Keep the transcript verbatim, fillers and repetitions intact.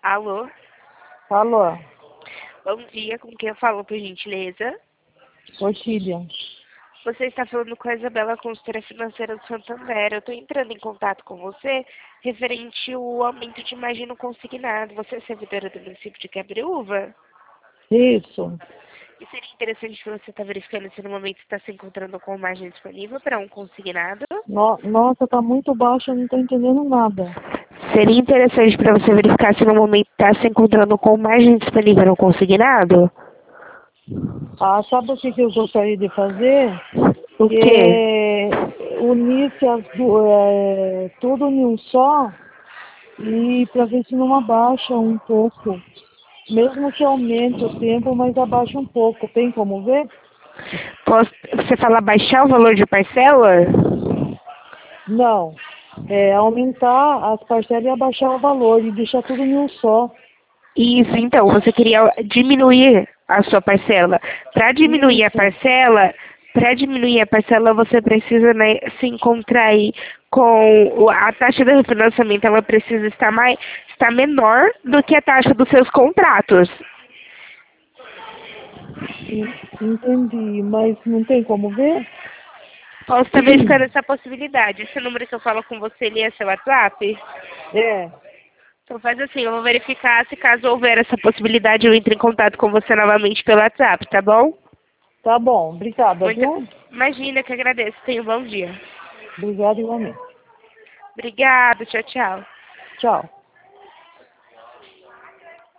Alô? Alô, Bom dia, com quem eu falo, por gentileza? Orquídea. Você está falando com a Isabela, consultora financeira do Santander. Eu estou entrando em contato com você referente ao aumento de margem no consignado. Você é servidora do município de Cabreúva? Isso. E seria interessante para você estar verificando se no momento está se encontrando com margem disponível para um consignado? No- Nossa, tá muito baixo, eu não tô entendendo nada. Seria interessante para você verificar se no momento está se encontrando com margem disponível no consignado? Ah, sabe o que, que eu gostaria de fazer? O quê? É unir-se as du- é, tudo em um só e para ver se não abaixa um pouco. Mesmo que aumente o tempo, mas abaixa um pouco. Tem como ver? Posso, você fala baixar o valor de parcela? Não. É aumentar as parcelas e abaixar o valor e deixar tudo em um só. Isso, então, você queria diminuir a sua parcela. Para diminuir a Isso. parcela, para diminuir a parcela, você precisa, né, se encontrar aí com o- a taxa de refinanciamento, ela precisa estar mais, estar menor do que a taxa dos seus contratos. En- Entendi, mas não tem como ver? Posso estar verificando essa possibilidade. Esse número que eu falo com você, ele é seu WhatsApp? É, Então faz assim, eu vou verificar se caso houver essa possibilidade, eu entro em contato com você novamente pelo WhatsApp, tá bom? tá bom. Obrigada, Muito, viu? imagina que agradeço. Tenha um bom dia. Obrigada igualmente. Obrigada, tchau, tchau. Tchau.